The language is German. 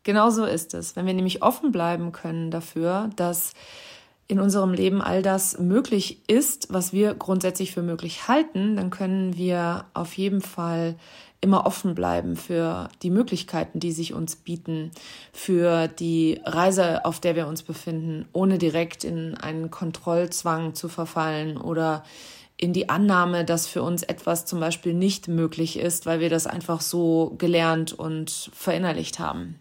Genau so ist es. Wenn wir nämlich offen bleiben können dafür, dass in unserem Leben all das möglich ist, was wir grundsätzlich für möglich halten, dann können wir auf jeden Fall immer offen bleiben für die Möglichkeiten, die sich uns bieten, für die Reise, auf der wir uns befinden, ohne direkt in einen Kontrollzwang zu verfallen oder in die Annahme, dass für uns etwas zum Beispiel nicht möglich ist, weil wir das einfach so gelernt und verinnerlicht haben.